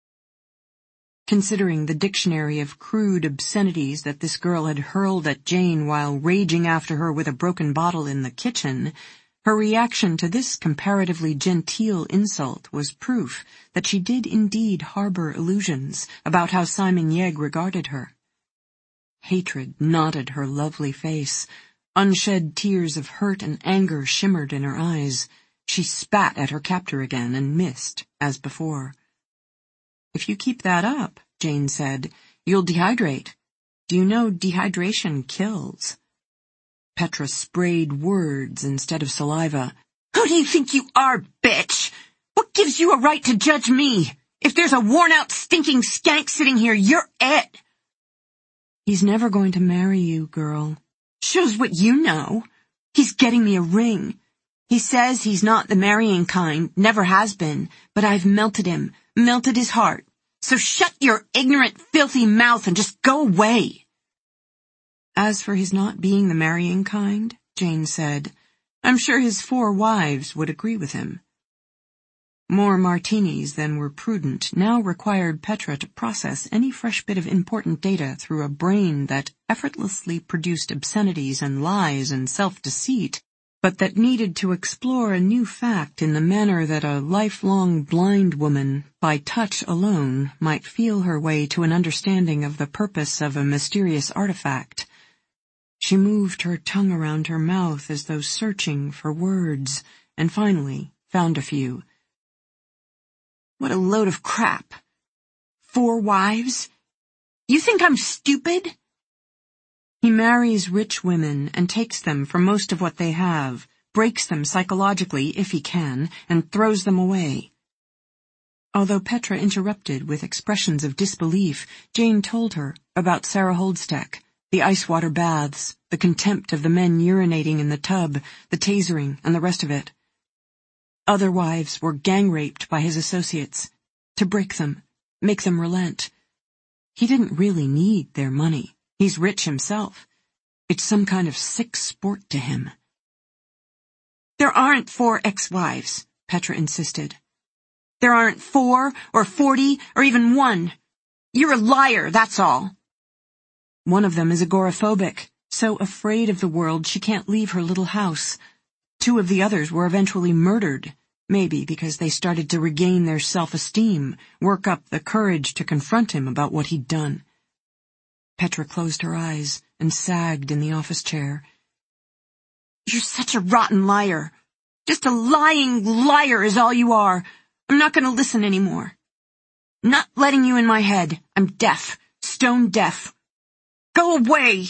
Considering the dictionary of crude obscenities that this girl had hurled at Jane while raging after her with a broken bottle in the kitchen, her reaction to this comparatively genteel insult was proof that she did indeed harbor illusions about how Simon Yegg regarded her. Hatred knotted her lovely face. Unshed tears of hurt and anger shimmered in her eyes. She spat at her captor again and missed, as before. "If you keep that up," Jane said, "you'll dehydrate. Do you know dehydration kills?" Petra sprayed words instead of saliva. "Who do you think you are, bitch? What gives you a right to judge me? If there's a worn-out, stinking skank sitting here, you're it." "He's never going to marry you, girl." "Shows what you know. He's getting me a ring. He says he's not the marrying kind, never has been, but I've melted him, melted his heart. So shut your ignorant, filthy mouth and just go away." "As for his not being the marrying kind," Jane said, "I'm sure his four wives would agree with him." More martinis than were prudent now required Petra to process any fresh bit of important data through a brain that effortlessly produced obscenities and lies and self-deceit, but that needed to explore a new fact in the manner that a lifelong blind woman, by touch alone, might feel her way to an understanding of the purpose of a mysterious artifact. She moved her tongue around her mouth as though searching for words, and finally found a few. "What a load of crap. Four wives? You think I'm stupid?" "He marries rich women and takes them for most of what they have, breaks them psychologically, if he can, and throws them away." Although Petra interrupted with expressions of disbelief, Jane told her about Sarah Holdsteck, the ice-water baths, the contempt of the men urinating in the tub, the tasering, and the rest of it. Other wives were gang-raped by his associates, to break them, make them relent. He didn't really need their money. He's rich himself. It's some kind of sick sport to him. There aren't four ex-wives, Petra insisted. There aren't four, or forty, or even one. You're a liar, that's all. One of them is agoraphobic, so afraid of the world she can't leave her little house. Two of the others were eventually murdered, maybe because they started to regain their self-esteem, work up the courage to confront him about what he'd done. Petra closed her eyes and sagged in the office chair. You're such a rotten liar. Just a lying liar is all you are. I'm not going to listen anymore. Not letting you in my head. I'm deaf. Stone deaf. Go away!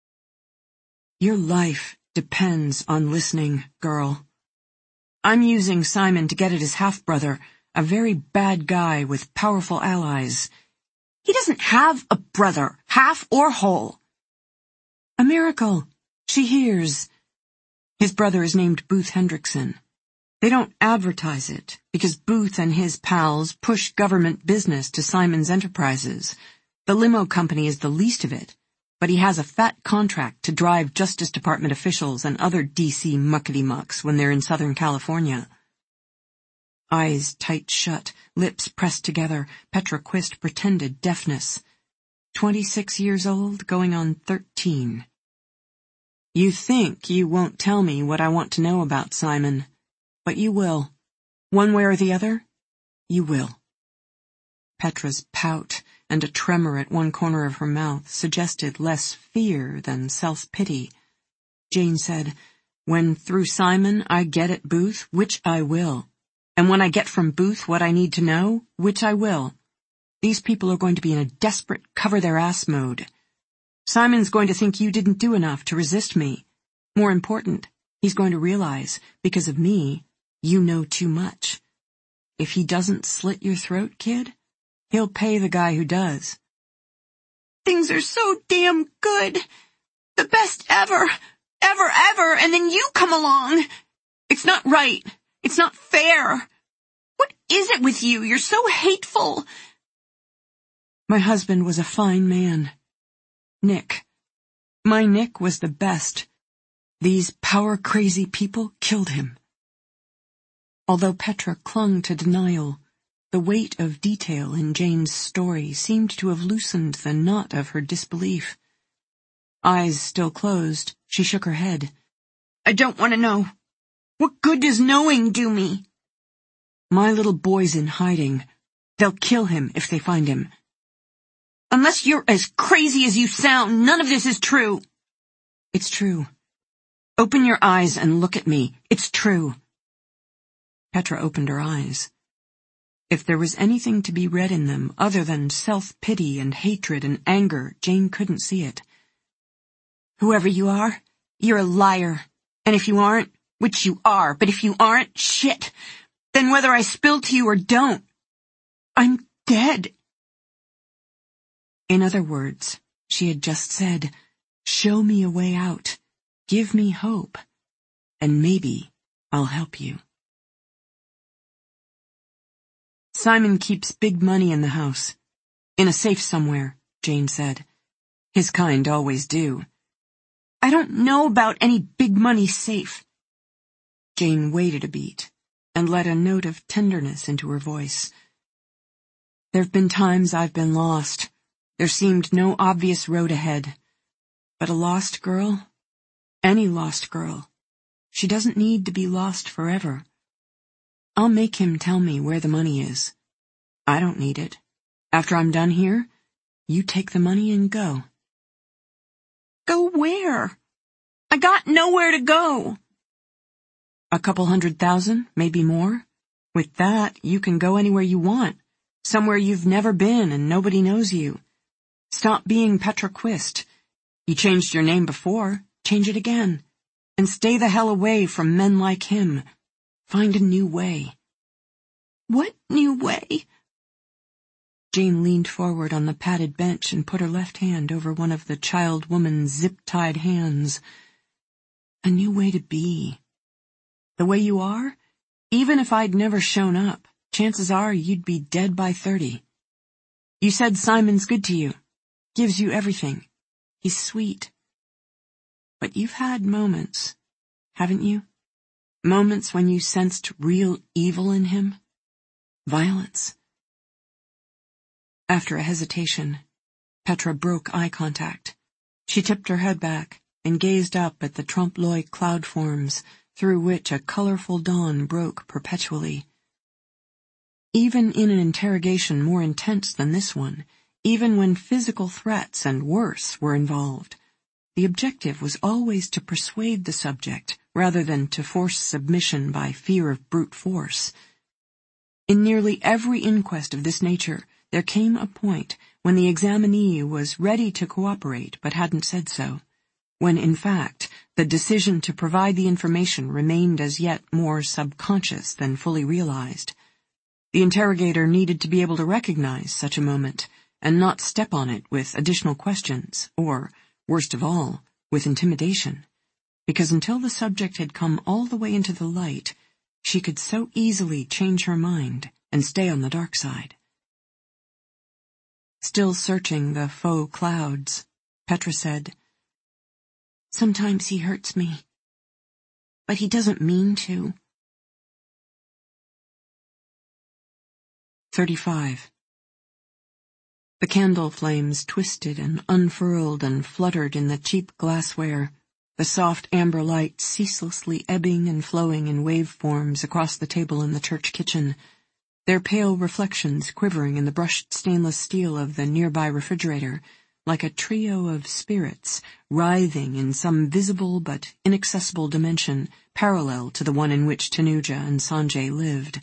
Your life depends on listening, girl. I'm using Simon to get at his half-brother, a very bad guy with powerful allies. He doesn't have a brother, half or whole. A miracle. She hears. His brother is named Booth Hendrickson. They don't advertise it, because Booth and his pals push government business to Simon's enterprises. The limo company is the least of it, but he has a fat contract to drive Justice Department officials and other D C muckety-mucks when they're in Southern California. Eyes tight shut, lips pressed together, Petra Quist pretended deafness. Twenty-six years old, going on thirteen. You think you won't tell me what I want to know about Simon, but you will. One way or the other, you will. Petra's pout and a tremor at one corner of her mouth suggested less fear than self-pity. Jane said, when through Simon I get at Booth, which I will. And when I get from Booth what I need to know, which I will. These people are going to be in a desperate cover-their-ass mode. Simon's going to think you didn't do enough to resist me. More important, he's going to realize, because of me, you know too much. If he doesn't slit your throat, kid, he'll pay the guy who does. Things are so damn good. The best ever, ever, ever, and then you come along. It's not right. It's not fair. What is it with you? You're so hateful. My husband was a fine man. Nick. My Nick was the best. These power-crazy people killed him. Although Petra clung to denial, the weight of detail in Jane's story seemed to have loosened the knot of her disbelief. Eyes still closed, she shook her head. I don't want to know. What good does knowing do me? My little boy's in hiding. They'll kill him if they find him. Unless you're as crazy as you sound, none of this is true. It's true. Open your eyes and look at me. It's true. Petra opened her eyes. If there was anything to be read in them other than self-pity and hatred and anger, Jane couldn't see it. Whoever you are, you're a liar. And if you aren't, which you are, but if you aren't, shit. Then whether I spill to you or don't, I'm dead. In other words, she had just said, show me a way out, give me hope, and maybe I'll help you. Simon keeps big money in the house. In a safe somewhere, Jane said. His kind always do. I don't know about any big money safe. Jane waited a beat and let a note of tenderness into her voice. There've been times I've been lost. There seemed no obvious road ahead. But a lost girl? Any lost girl. She doesn't need to be lost forever. I'll make him tell me where the money is. I don't need it. After I'm done here, you take the money and go. Go where? I got nowhere to go. A couple hundred thousand, maybe more. With that, you can go anywhere you want. Somewhere you've never been and nobody knows you. Stop being Petra Quist. You changed your name before. Change it again. And stay the hell away from men like him. Find a new way. What new way? Jane leaned forward on the padded bench and put her left hand over one of the child woman's zip-tied hands. A new way to be. The way you are? Even if I'd never shown up, chances are you'd be dead by thirty. You said Simon's good to you. gives you everything. He's sweet. But you've had moments, haven't you? Moments when you sensed real evil in him? Violence? After a hesitation, Petra broke eye contact. She tipped her head back and gazed up at the trompe-l'oeil cloud forms through which a colorful dawn broke perpetually. Even in an interrogation more intense than this one, even when physical threats and worse were involved, the objective was always to persuade the subject rather than to force submission by fear of brute force. In nearly every inquest of this nature, there came a point when the examinee was ready to cooperate but hadn't said so, when in fact the decision to provide the information remained as yet more subconscious than fully realized. The interrogator needed to be able to recognize such a moment and not step on it with additional questions or, worst of all, with intimidation, because until the subject had come all the way into the light, she could so easily change her mind and stay on the dark side. Still searching the faux clouds, Petra said, "Sometimes he hurts me, but he doesn't mean to." thirty-five. The candle flames twisted and unfurled and fluttered in the cheap glassware, the soft amber light ceaselessly ebbing and flowing in waveforms across the table in the church kitchen, their pale reflections quivering in the brushed stainless steel of the nearby refrigerator, like a trio of spirits writhing in some visible but inaccessible dimension parallel to the one in which Tanuja and Sanjay lived.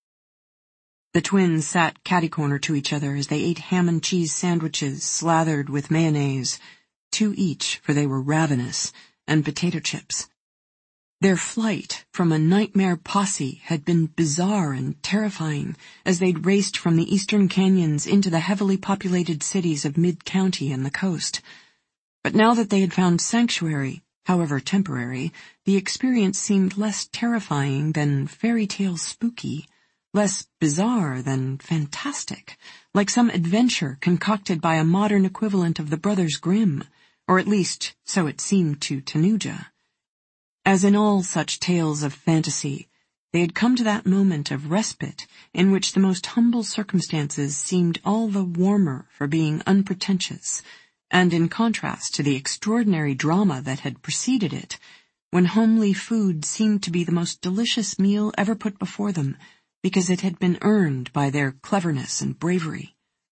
The twins sat catty-corner to each other as they ate ham and cheese sandwiches slathered with mayonnaise, two each, for they were ravenous, and potato chips. Their flight from a nightmare posse had been bizarre and terrifying as they'd raced from the eastern canyons into the heavily populated cities of mid-county and the coast. But now that they had found sanctuary, however temporary, the experience seemed less terrifying than fairy-tale spooky, less bizarre than fantastic, like some adventure concocted by a modern equivalent of the Brothers Grimm, or at least so it seemed to Tanuja. As in all such tales of fantasy, they had come to that moment of respite in which the most humble circumstances seemed all the warmer for being unpretentious, and in contrast to the extraordinary drama that had preceded it, when homely food seemed to be the most delicious meal ever put before them, because it had been earned by their cleverness and bravery.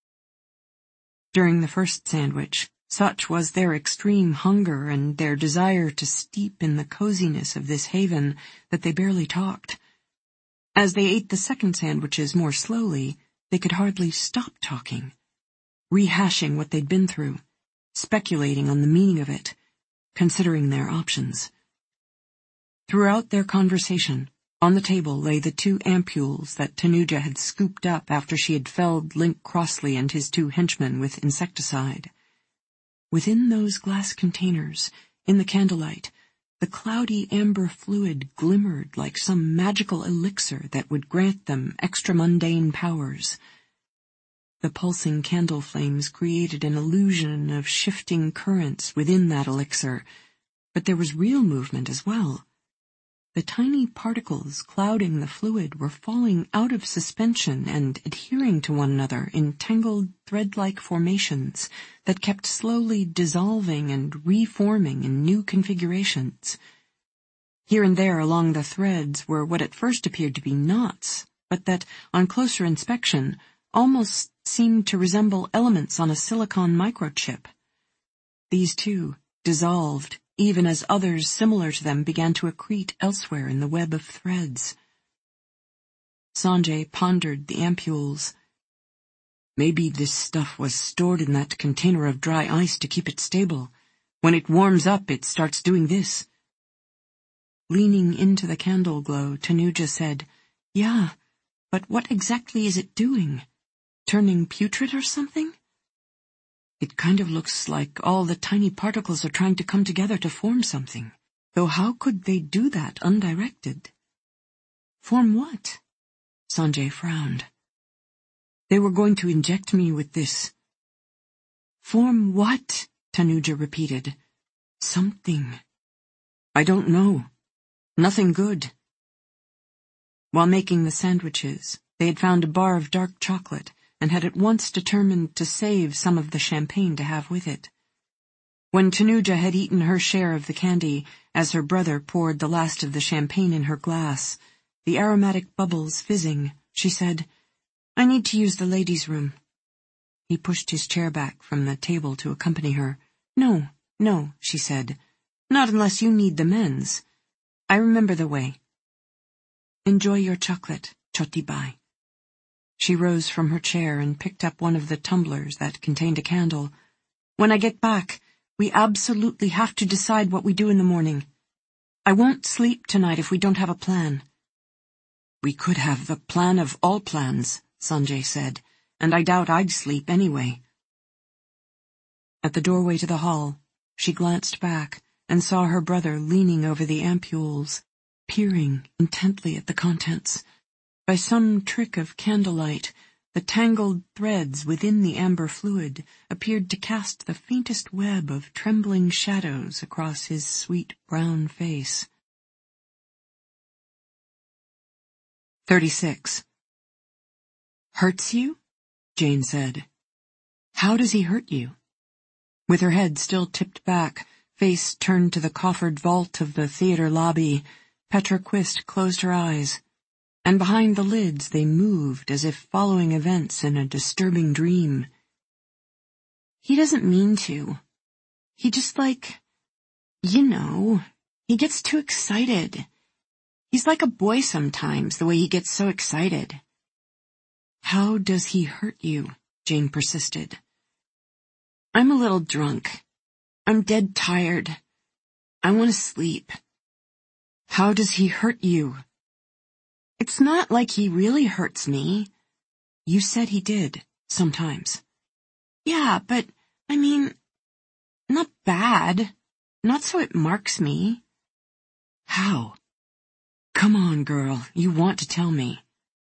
During the first sandwich, such was their extreme hunger and their desire to steep in the coziness of this haven that they barely talked. As they ate the second sandwiches more slowly, they could hardly stop talking, rehashing what they'd been through, speculating on the meaning of it, considering their options. Throughout their conversation, on the table lay the two ampules that Tanuja had scooped up after she had felled Link Crossley and his two henchmen with insecticide. Within those glass containers, in the candlelight, the cloudy amber fluid glimmered like some magical elixir that would grant them extra-mundane powers. The pulsing candle flames created an illusion of shifting currents within that elixir, but there was real movement as well. The tiny particles clouding the fluid were falling out of suspension and adhering to one another in tangled thread-like formations that kept slowly dissolving and reforming in new configurations. Here and there along the threads were what at first appeared to be knots, but that, on closer inspection, almost seemed to resemble elements on a silicon microchip. These, too, dissolved, even as others similar to them began to accrete elsewhere in the web of threads. Sanjay pondered the ampules. Maybe this stuff was stored in that container of dry ice to keep it stable. When it warms up, it starts doing this. Leaning into the candle glow, Tanuja said, "Yeah, but what exactly is it doing? Turning putrid or something? It kind of looks like all the tiny particles are trying to come together to form something. Though how could they do that undirected?" "Form what?" Sanjay frowned. "They were going to inject me with this Form what? Tanuja repeated. Something. I don't know. Nothing good. While making the sandwiches, they had found a bar of dark chocolate and had at once determined to save some of the champagne to have with it. When Tanuja had eaten her share of the candy, as her brother poured the last of the champagne in her glass, the aromatic bubbles fizzing, she said, I need to use the ladies' room. He pushed his chair back from the table to accompany her. No, no, she said. Not unless you need the men's. I remember the way. Enjoy your chocolate, Choti Bai. She rose from her chair and picked up one of the tumblers that contained a candle. When I get back, we absolutely have to decide what we do in the morning. I won't sleep tonight if we don't have a plan. We could have the plan of all plans, Sanjay said, and I doubt I'd sleep anyway. At the doorway to the hall, she glanced back and saw her brother leaning over the ampules, peering intently at the contents. By some trick of candlelight, the tangled threads within the amber fluid appeared to cast the faintest web of trembling shadows across his sweet brown face. thirty-six. Hurts you? Jane said. How does he hurt you? With her head still tipped back, face turned to the coffered vault of the theater lobby, Petra Quist closed her eyes, and behind the lids they moved as if following events in a disturbing dream. He doesn't mean to. He just like, you know, he gets too excited. He's like a boy sometimes, the way he gets so excited. How does he hurt you? Jane persisted. I'm a little drunk. I'm dead tired. I want to sleep. How does he hurt you? It's not like he really hurts me. You said he did, sometimes. Yeah, but, I mean, not bad. Not so it marks me. How? Come on, girl, you want to tell me.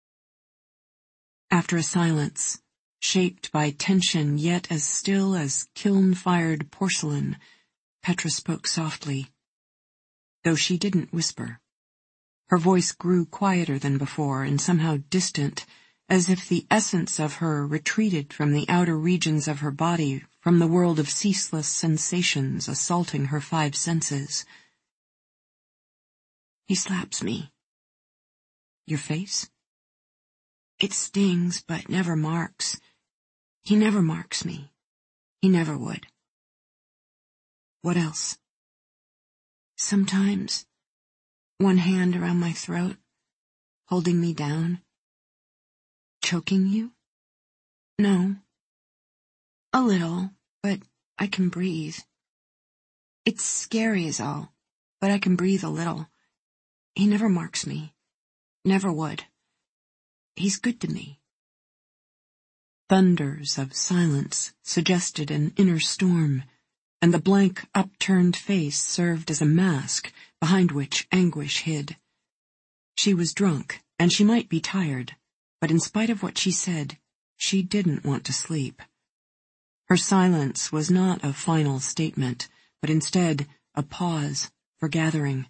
After a silence, shaped by tension yet as still as kiln-fired porcelain, Petra spoke softly, though she didn't whisper. Her voice grew quieter than before and somehow distant, as if the essence of her retreated from the outer regions of her body, from the world of ceaseless sensations assaulting her five senses. He slaps me. Your face? It stings, but never marks. He never marks me. He never would. What else? Sometimes, one hand around my throat, holding me down. Choking you? No. A little, but I can breathe. It's scary is all, but I can breathe a little. He never marks me. Never would. He's good to me. Thunders of silence suggested an inner storm, and the blank, upturned face served as a mask behind which anguish hid. She was drunk, and she might be tired, but in spite of what she said, she didn't want to sleep. Her silence was not a final statement, but instead a pause for gathering.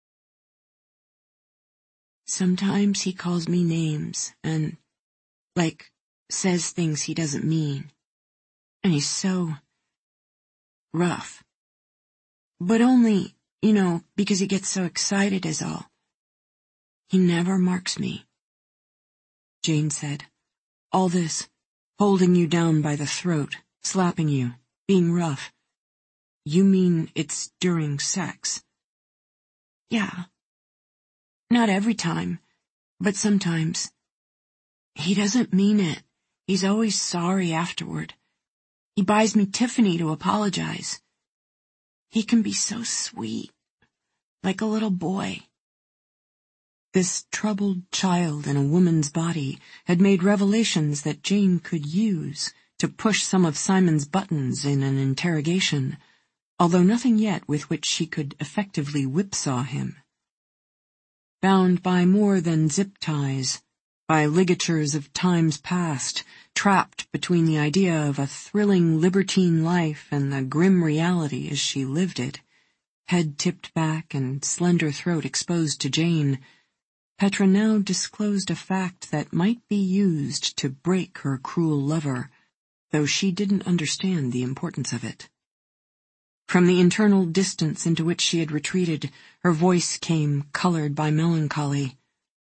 Sometimes he calls me names and, like, says things he doesn't mean. And he's so rough. But only, you know, because he gets so excited is all. He never marks me. Jane said, all this, holding you down by the throat, slapping you, being rough. You mean it's during sex? Yeah. Not every time, but sometimes. He doesn't mean it. He's always sorry afterward. He buys me Tiffany to apologize. He can be so sweet, like a little boy. This troubled child in a woman's body had made revelations that Jane could use to push some of Simon's buttons in an interrogation, although nothing yet with which she could effectively whipsaw him. Bound by more than zip ties, by ligatures of times past, trapped between the idea of a thrilling libertine life and the grim reality as she lived it, head tipped back and slender throat exposed to Jane, Petra now disclosed a fact that might be used to break her cruel lover, though she didn't understand the importance of it. From the internal distance into which she had retreated, her voice came colored by melancholy.